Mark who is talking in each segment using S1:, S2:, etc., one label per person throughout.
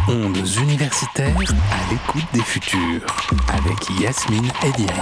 S1: Ondes universitaires à l'écoute des futurs, avec Yasmine et Diane.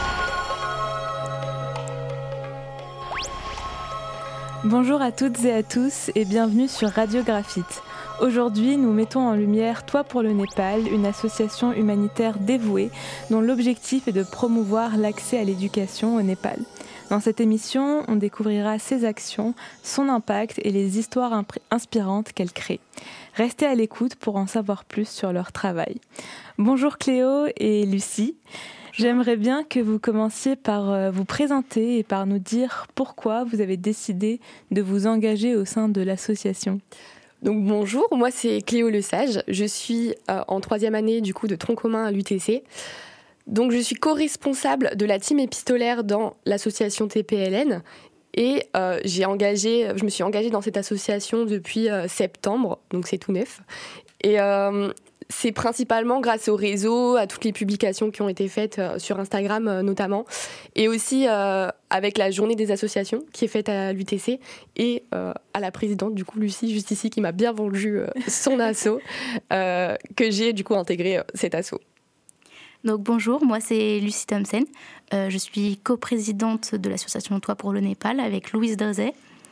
S2: Bonjour à toutes et à tous et bienvenue sur Radio Graphite. Aujourd'hui, nous mettons en lumière Toi pour le Népal, une association humanitaire dévouée dont l'objectif est de promouvoir l'accès à l'éducation au Népal. Dans cette émission, on découvrira ses actions, son impact et les histoires inspirantes qu'elle crée. Restez à l'écoute pour en savoir plus sur leur travail. Bonjour Cléo et Lucie. J'aimerais bien que vous commenciez par vous présenter et par nous dire pourquoi vous avez décidé de vous engager au sein de l'association.
S3: Donc bonjour, moi c'est Cléo Lesage, je suis en 3e année du coup de tronc commun à l'UTC. Donc je suis co-responsable de la team épistolaire dans l'association TPLN et je me suis engagée dans cette association depuis septembre, donc c'est tout neuf. Et c'est principalement grâce au réseau, à toutes les publications qui ont été faites sur Instagram notamment, et aussi avec la journée des associations qui est faite à l'UTC et à la présidente du coup Lucie juste ici qui m'a bien vendu son asso, que j'ai du coup intégré cet asso.
S4: Donc bonjour, moi c'est Lucie Thompson, je suis coprésidente de l'association Toi pour le Népal avec Louise Dozet.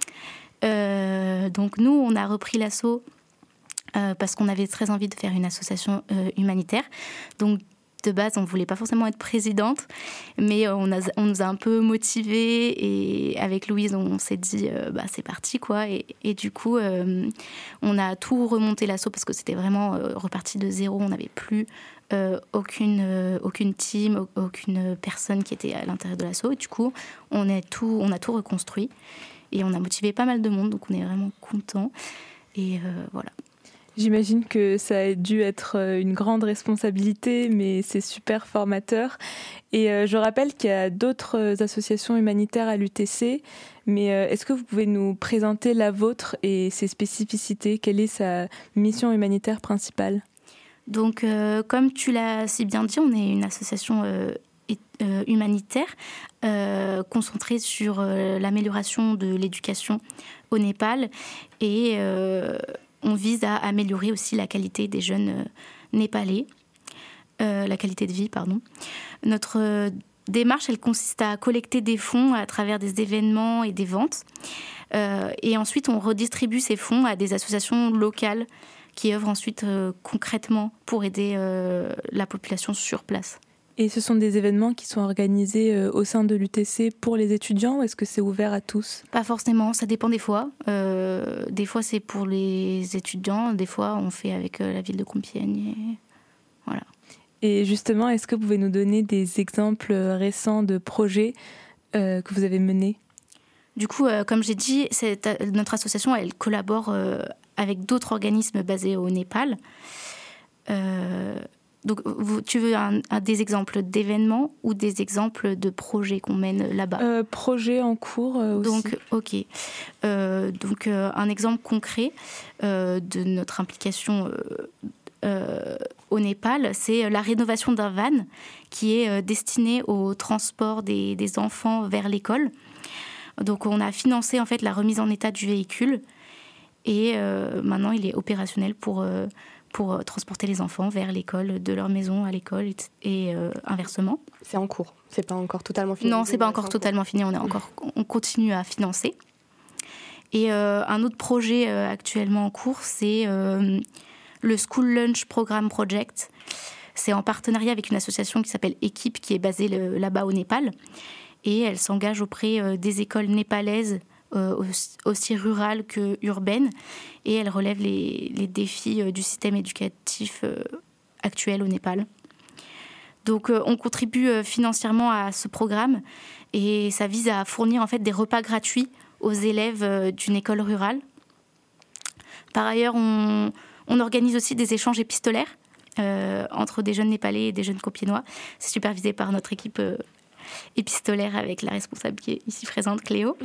S4: Donc nous on a repris l'asso parce qu'on avait très envie de faire une association humanitaire. Donc de base on ne voulait pas forcément être présidente, mais on nous a un peu motivés et avec Louise on s'est dit c'est parti quoi. Et du coup on a tout remonté l'asso parce que c'était vraiment reparti de zéro, on n'avait plus aucune team, aucune personne qui était à l'intérieur de l'asso. Et du coup, on a tout reconstruit et on a motivé pas mal de monde, donc on est vraiment contents. Et voilà.
S2: J'imagine que ça a dû être une grande responsabilité, mais c'est super formateur. Et je rappelle qu'il y a d'autres associations humanitaires à l'UTC, mais est-ce que vous pouvez nous présenter la vôtre et ses spécificités ? Quelle est sa mission humanitaire principale ?
S4: Donc, comme tu l'as si bien dit, on est une association humanitaire concentrée sur l'amélioration de l'éducation au Népal et on vise à améliorer aussi la qualité des jeunes népalais, la qualité de vie, pardon. Notre démarche, elle consiste à collecter des fonds à travers des événements et des ventes et ensuite on redistribue ces fonds à des associations locales qui œuvrent ensuite concrètement pour aider la population sur place. Et
S2: ce sont des événements qui sont organisés au sein de l'UTC pour les étudiants ou est-ce que c'est ouvert à tous ?
S4: Pas forcément, ça dépend des fois. Des fois c'est pour les étudiants, des fois on fait avec la ville de Compiègne. Et voilà.
S2: Et justement, est-ce que vous pouvez nous donner des exemples récents de projets que vous avez menés ?
S4: Du coup, comme j'ai dit, notre association, elle collabore avec d'autres organismes basés au Népal. Donc, tu veux des exemples d'événements ou des exemples de projets qu'on mène là-bas ?
S2: Projets en cours aussi.
S4: Donc, ok. Donc, un exemple concret de notre implication au Népal, c'est la rénovation d'un van qui est destiné au transport des enfants vers l'école. Donc, on a financé en fait la remise en état du véhicule et maintenant, il est opérationnel pour transporter les enfants vers l'école, de leur maison à l'école et inversement.
S3: C'est en cours, c'est pas encore totalement fini.
S4: Non, c'est pas encore totalement fini, on continue à financer. Et un autre projet actuellement en cours, c'est le School Lunch Program Project. C'est en partenariat avec une association qui s'appelle Équipe, qui est basée là-bas au Népal. Et elle s'engage auprès des écoles népalaises, aussi rurales que urbaines, et elle relève les défis du système éducatif actuel au Népal. Donc on contribue financièrement à ce programme et ça vise à fournir en fait des repas gratuits aux élèves d'une école rurale. Par ailleurs, on organise aussi des échanges épistolaires entre des jeunes Népalais et des jeunes Compiègnois. C'est supervisé par notre équipe épistolaire avec la responsable qui est ici présente, Cléo.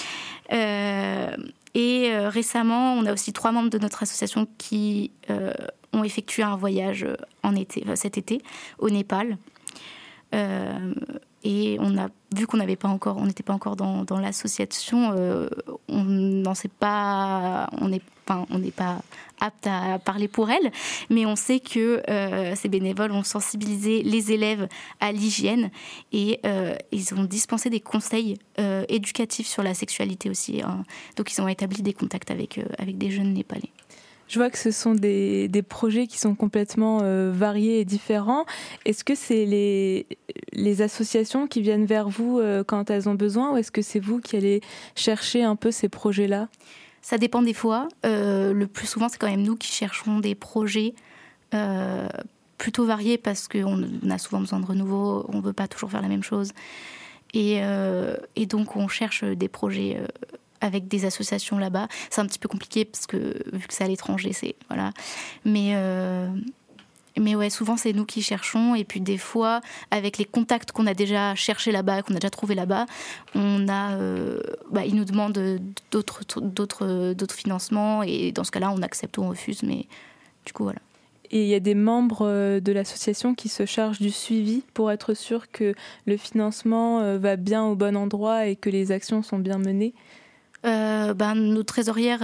S4: Et récemment, on a aussi 3 membres de notre association qui ont effectué un voyage cet été au Népal. Et vu qu'on n'était pas encore dans l'association, on n'en sait pas, on n'est pas apte à parler pour elle, mais on sait que ces bénévoles ont sensibilisé les élèves à l'hygiène et ils ont dispensé des conseils éducatifs sur la sexualité aussi. Hein. Donc ils ont établi des contacts avec des jeunes Népalais.
S2: Je vois que ce sont des projets qui sont complètement variés et différents. Est-ce que c'est les associations qui viennent vers vous quand elles ont besoin, ou est-ce que c'est vous qui allez chercher un peu ces projets-là ?
S4: Ça dépend des fois. Le plus souvent, c'est quand même nous qui cherchons des projets plutôt variés parce qu'on a souvent besoin de renouveau, on ne veut pas toujours faire la même chose. Et donc, on cherche des projets avec des associations là-bas. C'est un petit peu compliqué parce que vu que c'est à l'étranger, voilà. Mais ouais, souvent c'est nous qui cherchons, et puis des fois avec les contacts qu'on a déjà cherchés là-bas, qu'on a déjà trouvés là-bas, ils nous demandent d'autres financements, et dans ce cas-là on accepte ou on refuse, mais du coup voilà.
S2: Et il y a des membres de l'association qui se chargent du suivi pour être sûr que le financement va bien au bon endroit et que les actions sont bien menées.
S4: Nos trésorières,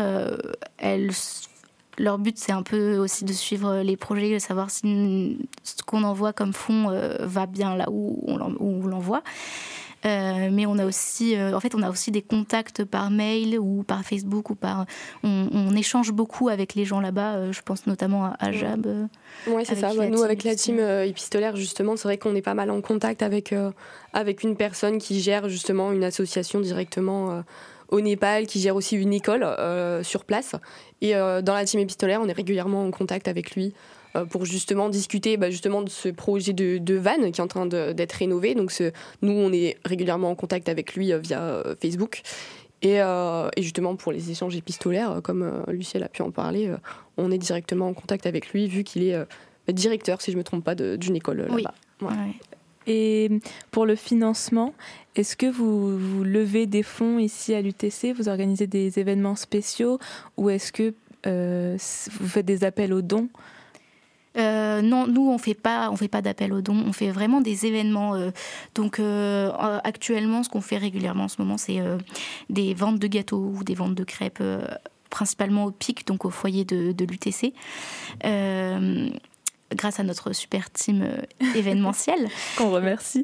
S4: leur but c'est un peu aussi de suivre les projets, de savoir si ce qu'on envoie comme fonds va bien là où on l'envoie. Mais on a aussi des contacts par mail ou par Facebook, on échange beaucoup avec les gens là-bas. Je pense notamment à Jab.
S3: Oui, c'est ça. Nous, avec la team épistolaire, justement, c'est vrai qu'on est pas mal en contact avec une personne qui gère justement une association directement au Népal, qui gère aussi une école sur place. Et dans la team épistolaire, on est régulièrement en contact avec lui pour justement discuter justement de ce projet de van qui est en train d'être rénové. Donc nous, on est régulièrement en contact avec lui via Facebook. Et justement, pour les échanges épistolaires, comme Luciel a pu en parler, on est directement en contact avec lui, vu qu'il est directeur, si je ne me trompe pas, d'une école là-bas.
S4: Oui.
S3: Ouais.
S4: Ouais.
S2: Et pour le financement, est-ce que vous levez des fonds ici à l'UTC, vous organisez des événements spéciaux, ou est-ce que vous faites des appels aux dons ?
S4: Non, nous on fait pas d'appel aux dons, on fait vraiment des événements. Actuellement, ce qu'on fait régulièrement en ce moment, c'est des ventes de gâteaux ou des ventes de crêpes, principalement au PIC, donc au foyer de l'UTC. Grâce à notre super team événementielle.
S2: Qu'on remercie.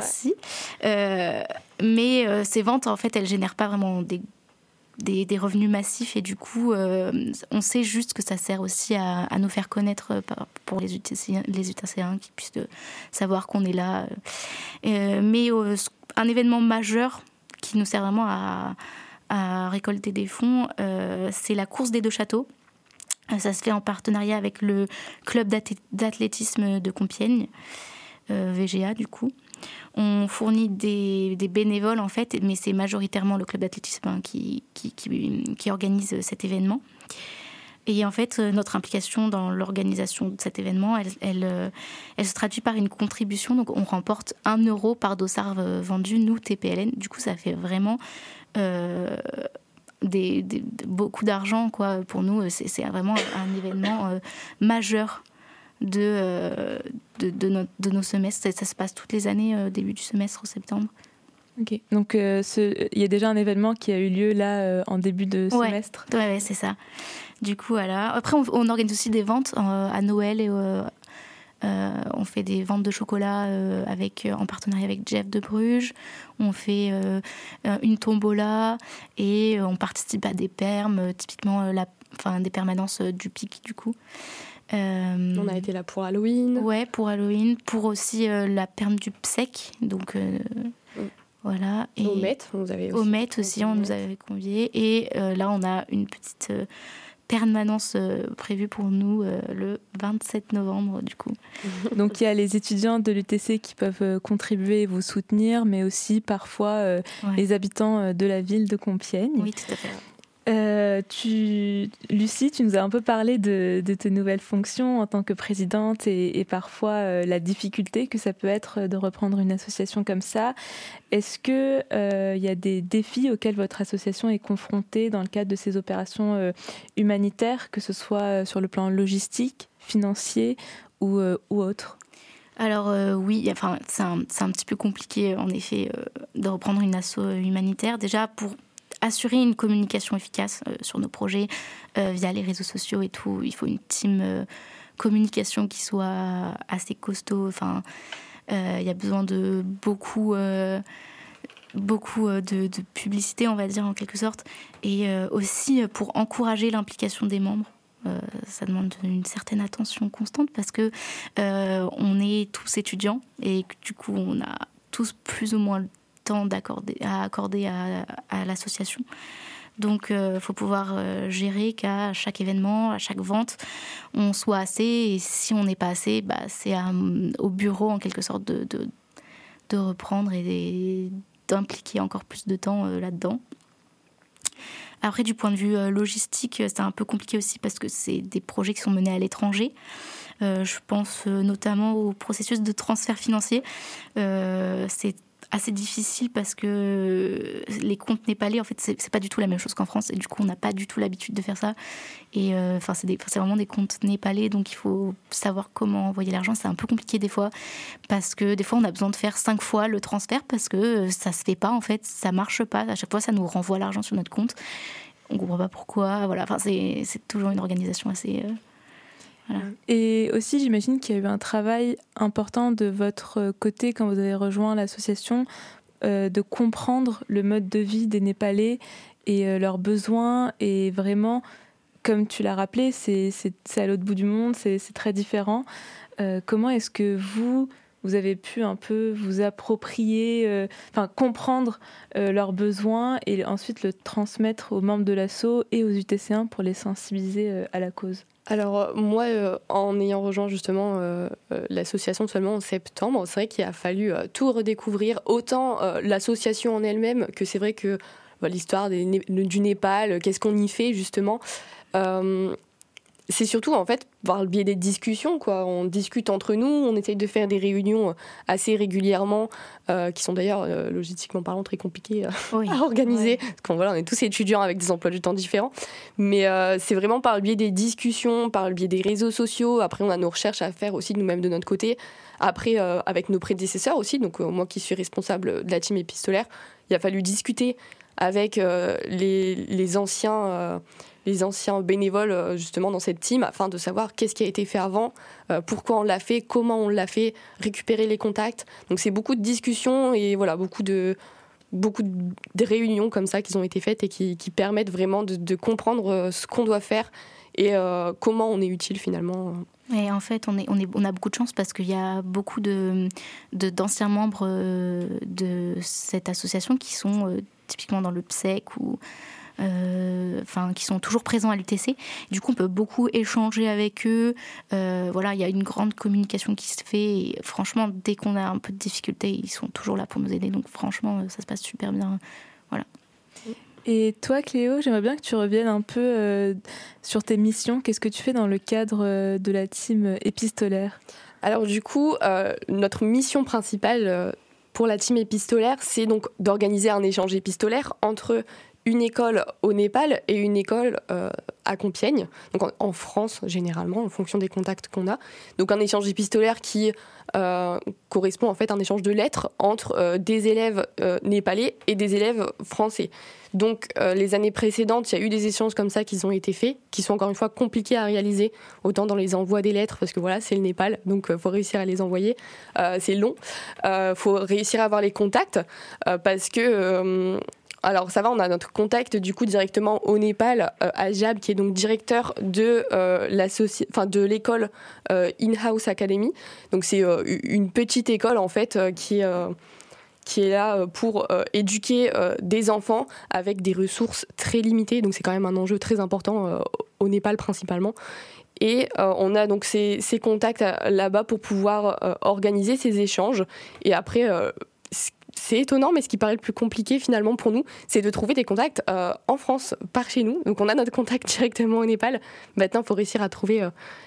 S4: Mais ces ventes, en fait, elles génèrent pas vraiment des revenus massifs, et du coup, on sait juste que ça sert aussi à nous faire connaître pour les UTCiens qui puissent savoir qu'on est là. Mais un événement majeur qui nous sert vraiment à récolter des fonds, c'est la course des 2 châteaux. Ça se fait en partenariat avec le club d'athlétisme de Compiègne, VGA du coup. On fournit des bénévoles en fait, mais c'est majoritairement le club d'athlétisme qui organise cet événement. Et en fait, notre implication dans l'organisation de cet événement, elle se traduit par une contribution. Donc on remporte 1 € par dossard vendu, nous, TPLN. Du coup, ça fait vraiment beaucoup d'argent, quoi. Pour nous, c'est vraiment un événement majeur de nos semestres. Ça se passe toutes les années, début du semestre, en septembre.
S2: Ok. Donc il y a déjà un événement qui a eu lieu là en début de semestre.
S4: Ouais, c'est ça. Du coup, voilà. Après, on organise aussi des ventes à Noël, et on fait des ventes de chocolat en partenariat avec Jeff de Bruges. On fait une tombola, et on participe à des permes, typiquement des permanences du PIC du coup.
S3: On a été là pour Halloween.
S4: Ouais, pour Halloween, pour aussi la perme du PSEC, donc voilà. Et
S3: au Met, on
S4: nous avait conviés. Et là, on a une petite permanence prévue pour nous le 27 novembre, du coup.
S2: Donc, il y a les étudiants de l'UTC qui peuvent contribuer et vous soutenir, mais aussi parfois les habitants de la ville de Compiègne.
S4: Oui, tout à fait.
S2: Lucie, tu nous as un peu parlé de tes nouvelles fonctions en tant que présidente et parfois la difficulté que ça peut être de reprendre une association comme ça. Est-ce qu'il y a des défis auxquels votre association est confrontée dans le cadre de ces opérations humanitaires, que ce soit sur le plan logistique, financier ou autre ?
S4: Alors oui, enfin, c'est un petit peu compliqué en effet de reprendre une asso humanitaire. Déjà pour assurer une communication efficace sur nos projets via les réseaux sociaux et tout, il faut une team communication qui soit assez costaud. Enfin, il y a besoin de beaucoup de publicité, on va dire en quelque sorte, et aussi pour encourager l'implication des membres. Ça demande une certaine attention constante parce que on est tous étudiants et du coup on a tous plus ou moins le temps à accorder à l'association. Donc il faut pouvoir gérer qu'à chaque événement, à chaque vente, on soit assez, et si on n'est pas assez, c'est au bureau en quelque sorte de reprendre et d'impliquer encore plus de temps là-dedans. Après, du point de vue logistique, c'est un peu compliqué aussi parce que c'est des projets qui sont menés à l'étranger. Je pense notamment au processus de transfert financier. C'est assez difficile parce que les comptes népalais, en fait, c'est pas du tout la même chose qu'en France. Et du coup, on n'a pas du tout l'habitude de faire ça. Et c'est vraiment des comptes népalais, donc il faut savoir comment envoyer l'argent. C'est un peu compliqué des fois parce que des fois, on a besoin de faire 5 fois le transfert parce que ça se fait pas, en fait. Ça marche pas. À chaque fois, ça nous renvoie l'argent sur notre compte. On comprend pas pourquoi. Voilà. Enfin, c'est toujours une organisation assez... Voilà.
S2: Et aussi, j'imagine qu'il y a eu un travail important de votre côté quand vous avez rejoint l'association, de comprendre le mode de vie des Népalais et leurs besoins. Et vraiment, comme tu l'as rappelé, c'est à l'autre bout du monde, c'est très différent. Comment est-ce que vous avez pu un peu vous approprier, comprendre leurs besoins et ensuite le transmettre aux membres de l'asso et aux UTC1 pour les sensibiliser à la cause?
S3: Alors moi, en ayant rejoint justement l'association seulement en septembre, c'est vrai qu'il a fallu tout redécouvrir, autant l'association en elle-même que c'est vrai que l'histoire du Népal, qu'est-ce qu'on y fait justement. C'est surtout en fait par le biais des discussions, quoi. On discute entre nous, on essaye de faire des réunions assez régulièrement, qui sont d'ailleurs logistiquement parlant très compliquées à organiser, parce qu'on on est tous étudiants avec des emplois du temps différents, mais c'est vraiment par le biais des discussions, par le biais des réseaux sociaux. Après on a nos recherches à faire aussi nous-mêmes de notre côté, après avec nos prédécesseurs aussi, donc moi qui suis responsable de la team épistolaire, il a fallu discuter avec les anciens bénévoles justement dans cette team afin de savoir qu'est-ce qui a été fait avant, pourquoi on l'a fait, comment on l'a fait, récupérer les contacts. Donc c'est beaucoup de discussions et voilà, beaucoup de réunions comme ça qui ont été faites et qui permettent vraiment de comprendre ce qu'on doit faire et comment on est utile finalement.
S4: Et en fait, on a beaucoup de chance parce qu'il y a beaucoup d'anciens membres de cette association qui sont typiquement dans le PSEC ou qui sont toujours présents à l'UTC. Du coup, on peut beaucoup échanger avec eux. Il y a une grande communication qui se fait. Et franchement, dès qu'on a un peu de difficultés, ils sont toujours là pour nous aider. Donc franchement, ça se passe super bien. Voilà.
S2: Et toi, Cléo, j'aimerais bien que tu reviennes un peu sur tes missions. Qu'est-ce que tu fais dans le cadre de la team épistolaire ?
S3: Alors du coup, notre mission principale pour la team épistolaire, c'est donc d'organiser un échange épistolaire entre une école au Népal et une école à Compiègne, donc en France généralement, en fonction des contacts qu'on a. Donc un échange épistolaire qui correspond en fait à un échange de lettres entre des élèves népalais et des élèves français. Donc les années précédentes, il y a eu des échanges comme ça qui ont été faits, qui sont encore une fois compliqués à réaliser, autant dans les envois des lettres, parce que voilà, c'est le Népal, donc faut réussir à les envoyer, c'est long, faut réussir à avoir les contacts, parce que... alors ça va, on a notre contact du coup directement au Népal, Ajab, qui est donc directeur de l'école In-House Academy. Donc c'est une petite école en fait qui est là pour éduquer des enfants avec des ressources très limitées. Donc c'est quand même un enjeu très important au Népal principalement. Et on a donc ces contacts là-bas pour pouvoir organiser ces échanges. Et après... c'est étonnant, mais ce qui paraît le plus compliqué finalement pour nous, c'est de trouver des contacts en France, par chez nous. Donc on a notre contact directement au Népal. Maintenant, il faut réussir à trouver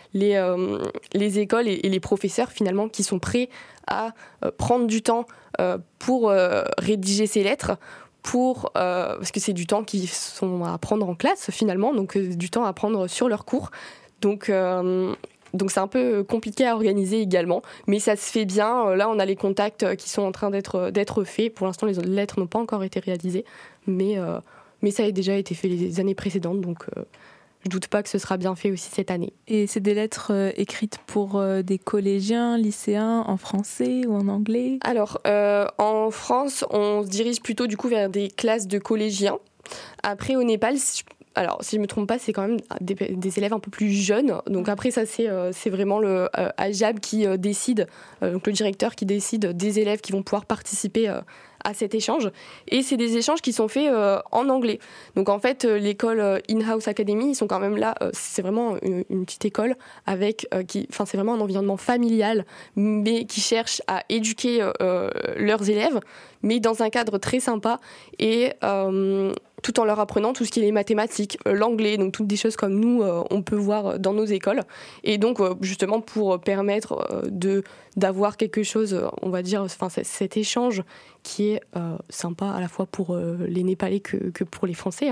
S3: les écoles et les professeurs finalement qui sont prêts à prendre du temps pour rédiger ces lettres, parce que c'est du temps qu'ils sont à prendre en classe finalement, donc du temps à prendre sur leurs cours. Donc Donc c'est un peu compliqué à organiser également, mais ça se fait bien. Là, on a les contacts qui sont en train d'être faits. Pour l'instant, les lettres n'ont pas encore été réalisées, mais ça a déjà été fait les années précédentes, donc je doute pas que ce sera bien fait aussi cette année.
S2: Et c'est des lettres écrites pour des collégiens, lycéens, en français ou en anglais ?
S3: Alors, en France, on se dirige plutôt du coup vers des classes de collégiens. Après, au Népal, si je ne me trompe pas, c'est quand même des élèves un peu plus jeunes. Donc après, ça, c'est vraiment le Ajab qui décide, donc le directeur qui décide des élèves qui vont pouvoir participer à cet échange. Et c'est des échanges qui sont faits en anglais. Donc en fait, l'école In-House Academy, ils sont quand même là. C'est vraiment une petite école c'est vraiment un environnement familial, mais qui cherche à éduquer leurs élèves, mais dans un cadre très sympa et tout en leur apprenant tout ce qui est les mathématiques, l'anglais, donc toutes des choses comme nous, on peut voir dans nos écoles. Et donc, justement, pour permettre d'avoir quelque chose, on va dire, cet échange qui est sympa à la fois pour les Népalais que pour les Français.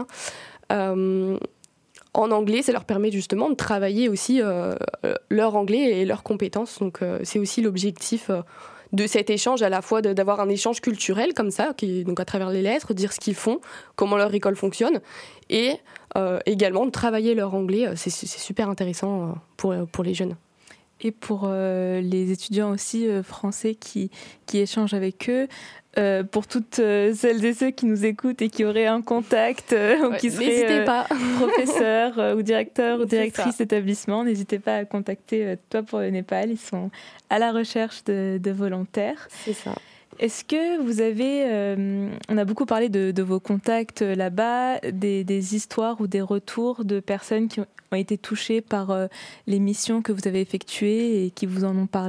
S3: En anglais, ça leur permet justement de travailler aussi leur anglais et leurs compétences. Donc, c'est aussi l'objectif de cet échange, à la fois d'avoir un échange culturel comme ça, donc à travers les lettres, dire ce qu'ils font, comment leur école fonctionne, et également de travailler leur anglais. C'est super intéressant pour les jeunes.
S2: Et pour les étudiants aussi français qui échangent avec eux, pour toutes celles et ceux qui nous écoutent et qui auraient un contact ou qui seraient professeurs ou directeurs ou directrices d'établissement, n'hésitez pas à contacter Toi pour le Népal. Ils sont à la recherche de volontaires.
S3: C'est ça.
S2: Est-ce que vous avez... on a beaucoup parlé de vos contacts là-bas, des histoires ou des retours de personnes qui ont été touchées par les missions que vous avez effectuées et qui vous en ont parlé ?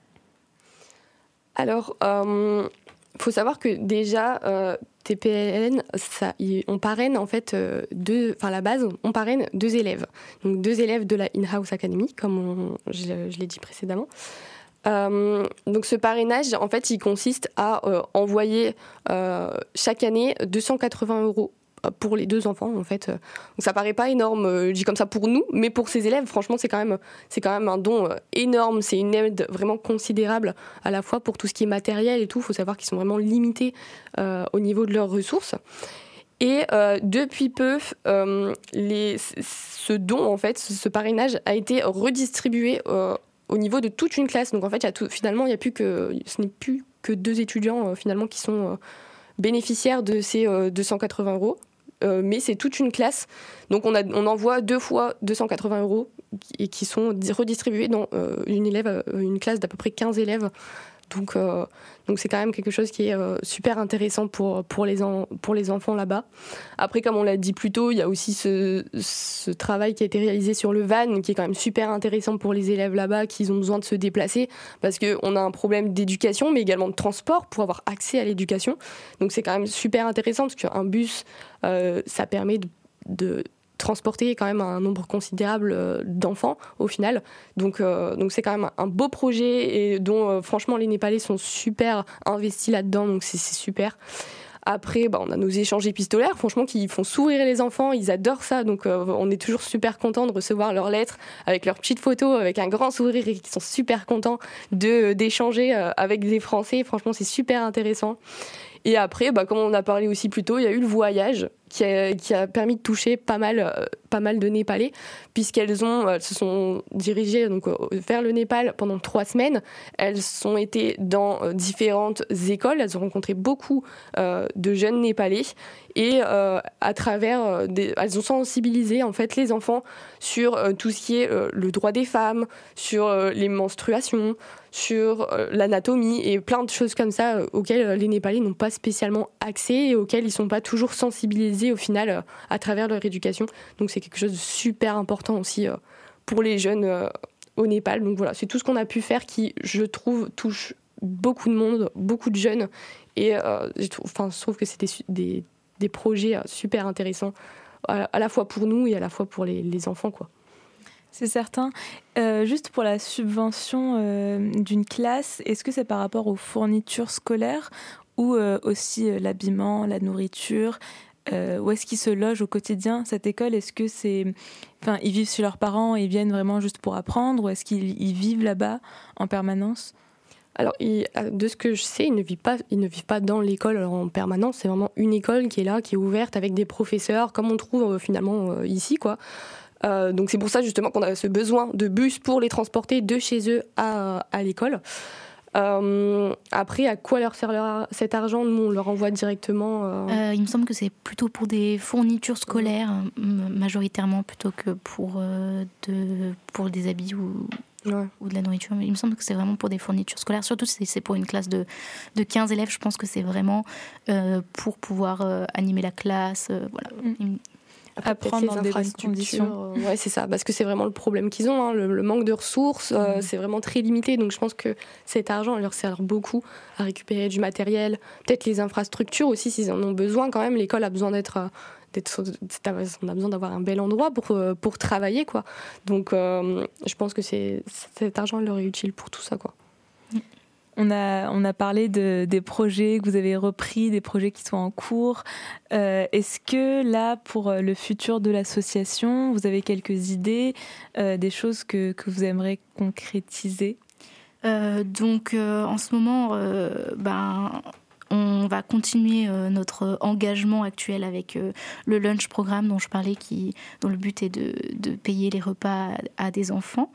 S3: Alors, faut savoir que déjà, TPLN, on parraine en fait à la base, on parraine 2 élèves. Donc 2 élèves de la In-House Academy, comme je l'ai dit précédemment. Donc ce parrainage, en fait, il consiste à envoyer chaque année 280 € pour les 2 enfants, en fait. Donc ça paraît pas énorme, je dis comme ça pour nous, mais pour ces élèves, franchement, c'est quand même un don énorme. C'est une aide vraiment considérable, à la fois pour tout ce qui est matériel et tout. Il faut savoir qu'ils sont vraiment limités au niveau de leurs ressources. Et depuis peu, ce don, en fait, ce parrainage a été redistribué au niveau de toute une classe. Donc en fait, finalement, ce n'est plus que 2 étudiants finalement qui sont bénéficiaires de ces 280 €. Mais c'est toute une classe. Donc on envoie 2 fois 280 € et qui sont redistribués dans une classe d'à peu près 15 élèves. Donc c'est quand même quelque chose qui est super intéressant pour les enfants là-bas. Après, comme on l'a dit plus tôt, il y a aussi ce travail qui a été réalisé sur le van, qui est quand même super intéressant pour les élèves là-bas qui ont besoin de se déplacer, parce qu'on a un problème d'éducation, mais également de transport pour avoir accès à l'éducation. Donc c'est quand même super intéressant, parce qu'un bus, ça permet de transporter quand même un nombre considérable d'enfants au final. Donc c'est quand même un beau projet et dont franchement les Népalais sont super investis là-dedans, donc c'est super. Après, on a nos échanges épistolaires, franchement, qui font sourire les enfants, ils adorent ça, donc on est toujours super contents de recevoir leurs lettres avec leurs petites photos, avec un grand sourire, et qui sont super contents d'échanger avec des Français. Franchement, c'est super intéressant. Et après, comme on en a parlé aussi plus tôt, il y a eu le voyage qui a permis de toucher pas mal de Népalais, puisqu'elles se sont dirigées donc vers le Népal pendant 3 semaines. Elles ont été dans différentes écoles, elles ont rencontré beaucoup de jeunes Népalais, et à travers elles ont sensibilisé en fait les enfants sur tout ce qui est le droit des femmes, sur les menstruations, sur l'anatomie et plein de choses comme ça auxquelles les Népalais n'ont pas spécialement accès et auxquelles ils sont pas toujours sensibilisés au final à travers leur éducation. Donc c'est quelque chose de super important aussi pour les jeunes au Népal. Donc voilà, c'est tout ce qu'on a pu faire qui, je trouve, touche beaucoup de monde, beaucoup de jeunes, et je trouve que c'est des projets super intéressants à la fois pour nous et à la fois pour les enfants, quoi.
S2: C'est certain. Juste pour la subvention d'une classe, est-ce que c'est par rapport aux fournitures scolaires ou aussi l'habillement, la nourriture, où est-ce qu'ils se logent au quotidien, cette école? Est-ce que ils vivent chez leurs parents et viennent vraiment juste pour apprendre, ou est-ce qu'ils vivent là-bas en permanence?
S3: Alors, de ce que je sais, ils ne vivent pas dans l'école en permanence. C'est vraiment une école qui est là, qui est ouverte avec des professeurs, comme on trouve finalement ici, quoi. Donc c'est pour ça justement qu'on a ce besoin de bus pour les transporter de chez eux à l'école. Après, à quoi leur sert cet argent? Nous, on leur envoie directement.
S4: Il me semble que c'est plutôt pour des fournitures scolaires, majoritairement, plutôt que pour des habits ou de la nourriture. Mais il me semble que c'est vraiment pour des fournitures scolaires. Surtout si c'est pour une classe de 15 élèves, je pense que c'est vraiment pour pouvoir animer la classe. Voilà.
S2: Apprendre dans des bonnes conditions.
S3: Ouais, c'est ça, parce que c'est vraiment le problème qu'ils ont, hein, le manque de ressources, c'est vraiment très limité. Donc je pense que cet argent leur sert beaucoup à récupérer du matériel, peut-être les infrastructures aussi s'ils en ont besoin quand même. L'école a besoin on a besoin d'avoir un bel endroit pour travailler, quoi. Donc je pense que cet argent leur est utile pour tout ça, quoi.
S2: On a parlé des projets que vous avez repris, des projets qui sont en cours. Est-ce que là, pour le futur de l'association, vous avez quelques idées, des choses que vous aimeriez concrétiser?
S4: Donc, en ce moment, on va continuer notre engagement actuel avec le lunch programme dont je parlais, dont le but est de payer les repas à des enfants.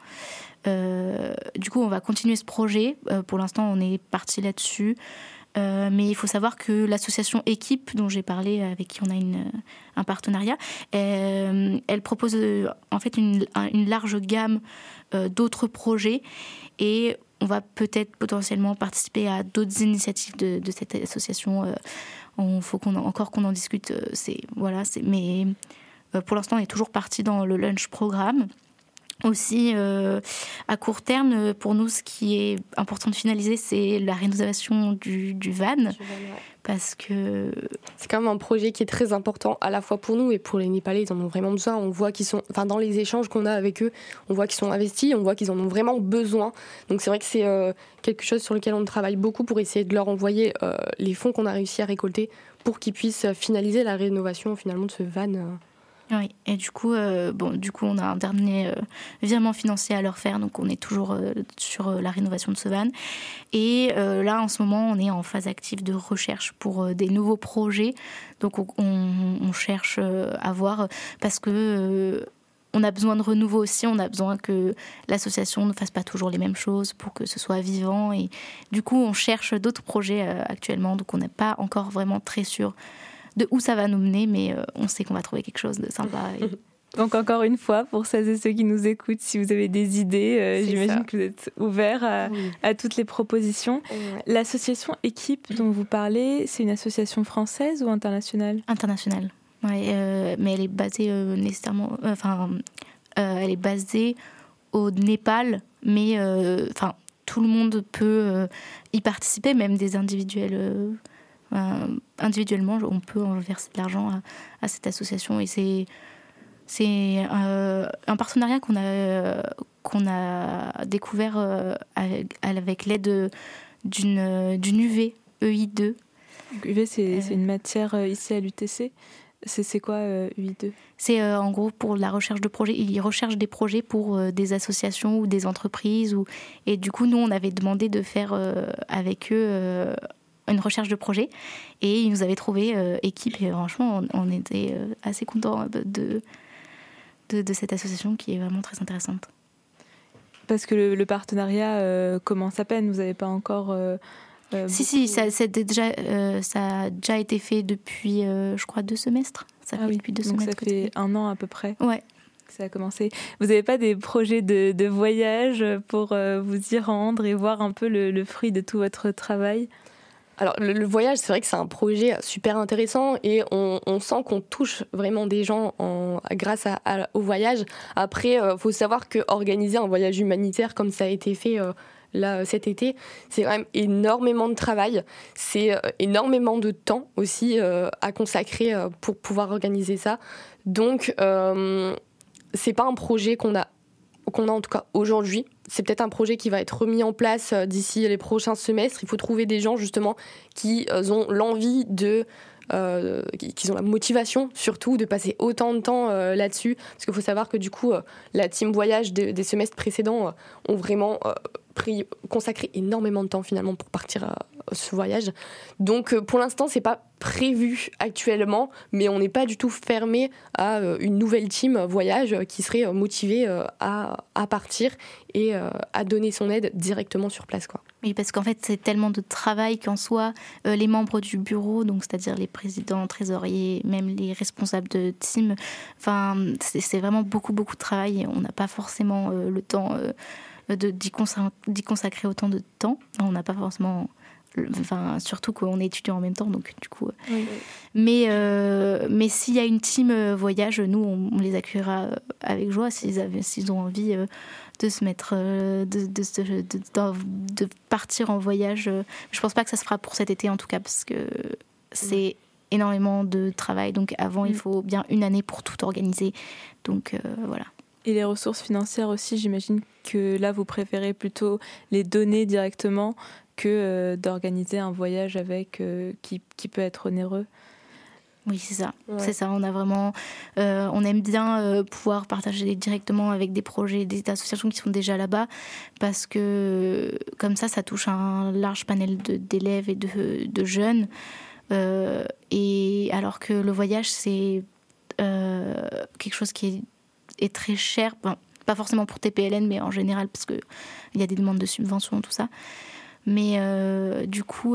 S4: Du coup, on va continuer ce projet. Pour l'instant, on est parti là-dessus. Mais il faut savoir que l'association Équipe, dont j'ai parlé, avec qui on a un partenariat, elle propose en fait une large gamme d'autres projets. Et on va peut-être potentiellement participer à d'autres initiatives de cette association. Il faut qu'on en discute. Mais pour l'instant, on est toujours parti dans le lunch programme. Aussi, à court terme, pour nous, ce qui est important de finaliser, c'est la rénovation du van. Parce que
S3: c'est quand même un projet qui est très important à la fois pour nous et pour les Népalais. Ils en ont vraiment besoin. On voit qu'ils sont, dans les échanges qu'on a avec eux, on voit qu'ils sont investis, on voit qu'ils en ont vraiment besoin. Donc c'est vrai que c'est quelque chose sur lequel on travaille beaucoup pour essayer de leur envoyer les fonds qu'on a réussi à récolter pour qu'ils puissent finaliser la rénovation finalement de ce van.
S4: Oui, et du coup, on a un dernier virement financier à leur faire, donc on est toujours sur la rénovation de ce van. Et là, en ce moment, on est en phase active de recherche pour des nouveaux projets. Donc on cherche à voir, parce que on a besoin de renouveau aussi, on a besoin que l'association ne fasse pas toujours les mêmes choses pour que ce soit vivant. Et du coup, on cherche d'autres projets actuellement, donc on n'est pas encore vraiment très sûr de où ça va nous mener, mais on sait qu'on va trouver quelque chose de sympa.
S2: Donc encore une fois, pour celles et ceux qui nous écoutent, si vous avez des idées, j'imagine que vous êtes ouverts à toutes les propositions. Ouais. L'association Équipe dont vous parlez, c'est une association française ou internationale?
S4: Internationale, ouais, mais elle est basée nécessairement... elle est basée au Népal, mais tout le monde peut y participer, même des individuels... individuellement, on peut verser de l'argent à cette association, et c'est un partenariat qu'on a découvert avec l'aide d'une UV EI2.
S2: UV, c'est une matière ici à l'UTC. C'est quoi UI2?
S4: C'est en gros pour la recherche de projets. Ils recherchent des projets pour des associations ou des entreprises. Et du coup, nous, on avait demandé de faire avec eux une recherche de projet, et ils nous avaient trouvé Équipe, et franchement on était assez contents de cette association qui est vraiment très intéressante.
S2: Parce que le partenariat commence à peine, vous n'avez pas encore...
S4: Si, ça a déjà été fait depuis, je crois, 2 semestres.
S2: Depuis 2 semestres. Ça fait 1 an à peu près.
S4: Ouais.
S2: Que ça a commencé. Vous n'avez pas des projets de voyage pour vous y rendre et voir un peu le fruit de tout votre travail?
S3: Alors le voyage, c'est vrai que c'est un projet super intéressant, et on sent qu'on touche vraiment des gens grâce au voyage. Après, faut savoir que organiser un voyage humanitaire comme ça a été fait là cet été, c'est quand même énormément de travail, c'est énormément de temps aussi à consacrer pour pouvoir organiser ça. Donc c'est pas un projet qu'on a en tout cas aujourd'hui. C'est peut-être un projet qui va être remis en place d'ici les prochains semestres. Il faut trouver des gens justement qui ont l'envie de qu'ils ont la motivation surtout de passer autant de temps là-dessus, parce qu'il faut savoir que du coup la team voyage des semestres précédents ont vraiment consacré énormément de temps finalement pour partir à ce voyage. Donc pour l'instant c'est pas prévu actuellement, mais on n'est pas du tout fermé à une nouvelle team voyage qui serait motivée à partir et à donner son aide directement sur place, quoi.
S4: Oui, parce qu'en fait, c'est tellement de travail qu'en soi, les membres du bureau, donc c'est-à-dire les présidents, trésoriers, même les responsables de team, enfin, c'est vraiment beaucoup de travail et on n'a pas forcément le temps d'y consacrer autant de temps. On n'a pas forcément... Enfin, surtout qu'on est étudiant en même temps, donc du coup.
S3: Oui.
S4: Mais s'il y a une team voyage, nous on les accueillera avec joie s'ils ont envie de se mettre, de partir en voyage. Je pense pas que ça se fera pour cet été en tout cas, parce que c'est énormément de travail. Donc avant, il faut bien une année pour tout organiser. Donc voilà.
S2: Et les ressources financières aussi, j'imagine que là vous préférez plutôt les donner directement que d'organiser un voyage avec qui peut être onéreux.
S4: Oui, c'est ça.
S3: Ouais.
S4: C'est ça. On a vraiment, on aime bien pouvoir partager directement avec des projets, des associations qui sont déjà là-bas, parce que comme ça touche un large panel d'élèves et de jeunes. Et alors que le voyage, c'est quelque chose qui est très cher. Bon, pas forcément pour TPLN, mais en général, parce qu'il y a des demandes de subventions, tout ça. Mais du coup,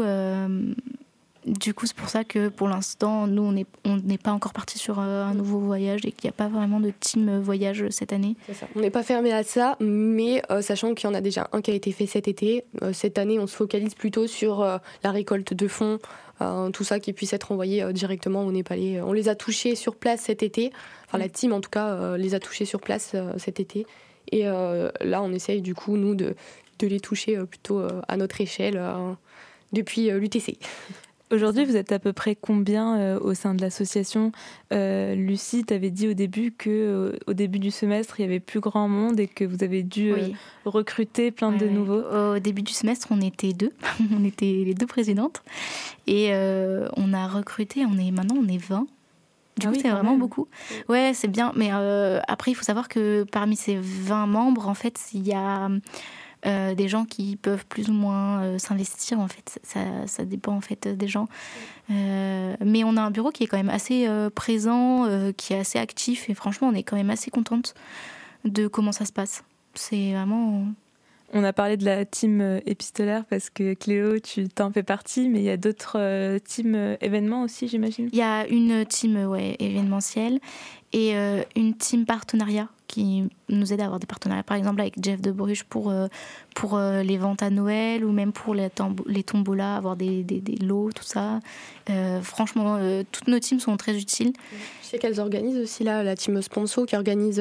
S4: c'est pour ça que pour l'instant, nous, on n'est pas encore partis sur un nouveau voyage et qu'il n'y a pas vraiment de team voyage cette année.
S3: C'est ça. On n'est pas fermé à ça, mais sachant qu'il y en a déjà un qui a été fait cet été, cette année, on se focalise plutôt sur la récolte de fonds, tout ça qui puisse être envoyé directement aux Népalais. On les a touchés sur place cet été, enfin la team en tout cas les a touchés sur place cet été. Et là, on essaye du coup, nous, de les toucher plutôt à notre échelle depuis l'UTC.
S2: Aujourd'hui, vous êtes à peu près combien au sein de l'association ? Lucie, tu avais dit au début qu'au début du semestre, il y avait plus grand monde et que vous avez dû recruter plein de nouveaux.
S4: Au début du semestre, on était 2. On était les 2 présidentes. Et on a recruté, maintenant on est 20. Du coup, c'est vraiment beaucoup. Ouais, c'est bien. Mais après, il faut savoir que parmi ces 20 membres, en fait, il y a... des gens qui peuvent plus ou moins s'investir, en fait, ça dépend en fait des gens. Mais on a un bureau qui est quand même assez présent, qui est assez actif, et franchement, on est quand même assez contente de comment ça se passe. C'est vraiment...
S2: On a parlé de la team épistolaire parce que Cléo, tu t'en fais partie, mais il y a d'autres teams événements aussi, j'imagine.
S4: Il y a une team événementielle et une team partenariat qui nous aide à avoir des partenariats, par exemple avec Jeff de Bruges pour les ventes à Noël ou même pour les tombolas, avoir des lots, tout ça. Franchement, toutes nos teams sont très utiles.
S3: Je sais qu'elles organisent aussi là, la team Sponsor qui organise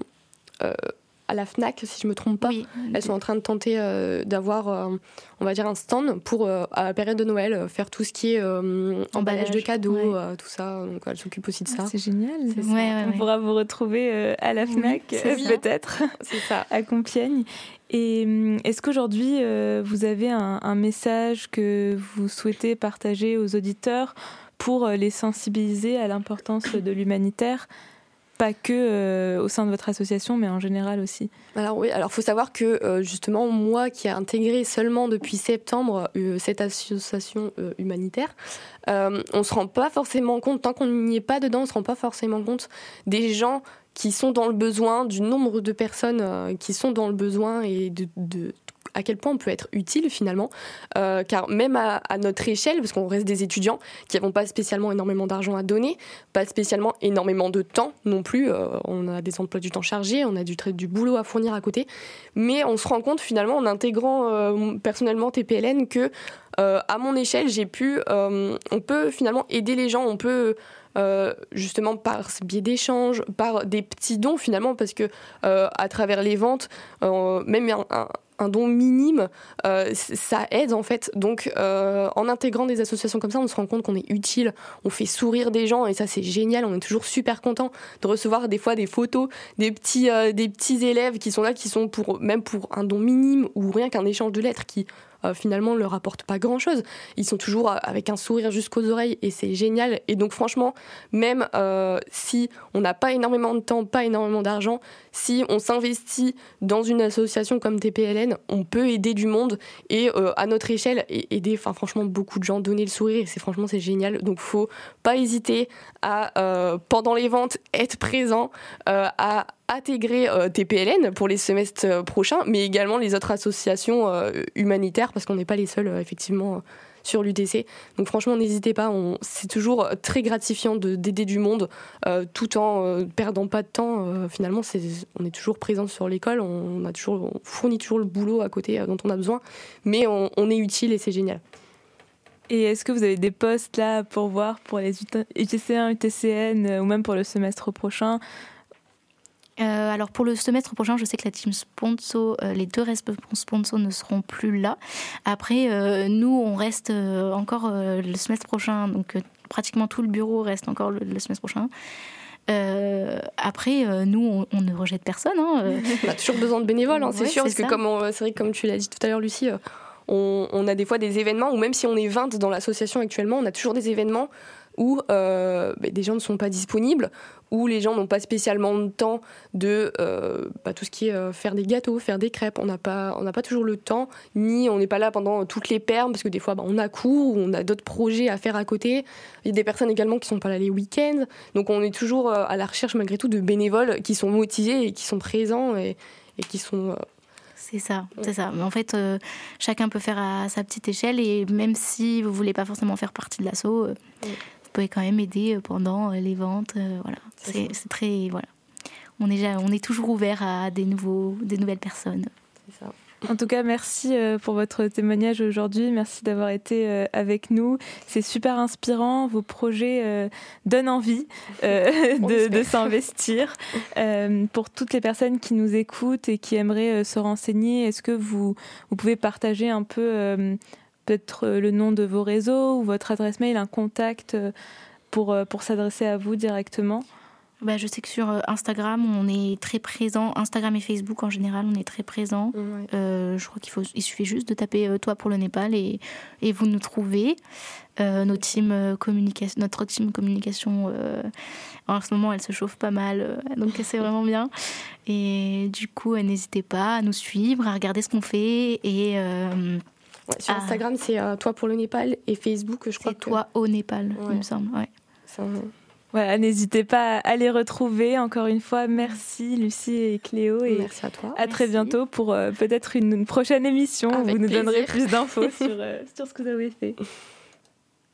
S3: à la FNAC, si je ne me trompe pas. Oui. Elles sont en train de tenter d'avoir, on va dire, un stand pour, à la période de Noël, faire tout ce qui est emballage de cadeaux, tout ça. Donc, elles s'occupent aussi de ça.
S2: C'est génial.
S3: C'est ça.
S2: On pourra vous retrouver à la FNAC, peut-être,
S3: c'est ça.
S2: à Compiègne. Et est-ce qu'aujourd'hui, vous avez un message que vous souhaitez partager aux auditeurs pour les sensibiliser à l'importance de l'humanitaire ? Pas que au sein de votre association, mais en général aussi.
S3: Alors oui, alors faut savoir que justement moi qui ai intégré seulement depuis septembre cette association humanitaire, on se rend pas forcément compte, tant qu'on n'y est pas dedans, on se rend pas forcément compte des gens qui sont dans le besoin, du nombre de personnes qui sont dans le besoin et de à quel point on peut être utile finalement, car même à notre échelle, parce qu'on reste des étudiants qui n'avons pas spécialement énormément d'argent à donner, pas spécialement énormément de temps non plus, on a des emplois du temps chargés, on a du boulot à fournir à côté, mais on se rend compte finalement en intégrant personnellement TPLN que à mon échelle on peut finalement aider les gens, on peut justement par ce biais d'échanges, par des petits dons finalement, parce que à travers les ventes, même un don minime, ça aide en fait. Donc en intégrant des associations comme ça, on se rend compte qu'on est utile, on fait sourire des gens et ça c'est génial, on est toujours super content de recevoir des fois des photos des petits élèves qui sont là, qui sont même pour un don minime ou rien qu'un échange de lettres qui finalement leur apportent pas grand-chose. Ils sont toujours avec un sourire jusqu'aux oreilles et c'est génial. Et donc franchement, même si on n'a pas énormément de temps, pas énormément d'argent, si on s'investit dans une association comme TPLN, on peut aider du monde et à notre échelle aider franchement beaucoup de gens, donner le sourire. Et c'est génial. Donc faut pas hésiter à pendant les ventes être présent, à intégrer TPLN pour les semestres prochains, mais également les autres associations humanitaires, parce qu'on n'est pas les seuls, effectivement, sur l'UTC. Donc franchement, n'hésitez pas, c'est toujours très gratifiant d'aider du monde, tout en perdant pas de temps. Finalement, on est toujours présent sur l'école, on fournit toujours le boulot à côté dont on a besoin, mais on est utile et c'est génial.
S2: Et est-ce que vous avez des postes là pour voir pour les UTC1, UTCN ou même pour le semestre prochain ?
S4: Alors pour le semestre prochain, je sais que la team sponsor, les 2 sponsors ne seront plus là. Après, nous, on reste encore le semestre prochain, donc pratiquement tout le bureau reste encore le semestre prochain. Après, nous, on ne rejette personne. On
S3: a toujours besoin de bénévoles, c'est sûr, parce que c'est vrai que comme tu l'as dit tout à l'heure, Lucie, on a des fois des événements, ou même si on est 20 dans l'association actuellement, on a toujours des événements où des gens ne sont pas disponibles, où les gens n'ont pas spécialement de temps de tout ce qui est faire des gâteaux, faire des crêpes. On n'a pas toujours le temps, ni on n'est pas là pendant toutes les permes, parce que des fois on a cours, ou on a d'autres projets à faire à côté. Il y a des personnes également qui ne sont pas là les week-ends. Donc on est toujours à la recherche malgré tout de bénévoles qui sont motivés et qui sont présents et qui sont...
S4: C'est ça. Mais en fait, chacun peut faire à sa petite échelle, et même si vous ne voulez pas forcément faire partie de l'asso, vous pouvez quand même aider pendant les ventes. Voilà. C'est très... Voilà. On est toujours ouvert à des nouvelles personnes.
S3: C'est ça.
S2: En tout cas, merci pour votre témoignage aujourd'hui. Merci d'avoir été avec nous. C'est super inspirant. Vos projets donnent envie de s'investir. Pour toutes les personnes qui nous écoutent et qui aimeraient se renseigner, est-ce que vous pouvez partager un peu peut-être le nom de vos réseaux ou votre adresse mail, un contact pour s'adresser à vous directement ?
S4: Je sais que sur Instagram, on est très présent. Instagram et Facebook, en général, on est très présent. Ouais. Je crois il suffit juste de taper « Toi pour le Népal » et vous nous trouvez. Notre team communication, en ce moment, elle se chauffe pas mal. Donc, c'est vraiment bien. Et du coup, n'hésitez pas à nous suivre, à regarder ce qu'on fait. Et,
S3: sur Instagram, c'est « Toi pour le Népal » et Facebook, je crois
S4: que... C'est « Toi au Népal », il me semble. Ouais.
S2: Voilà, n'hésitez pas à les retrouver. Encore une fois, merci Lucie et Cléo. Et
S3: merci à toi.
S2: À très bientôt pour peut-être une prochaine émission où vous nous donnerez plus d'infos sur ce que vous avez fait.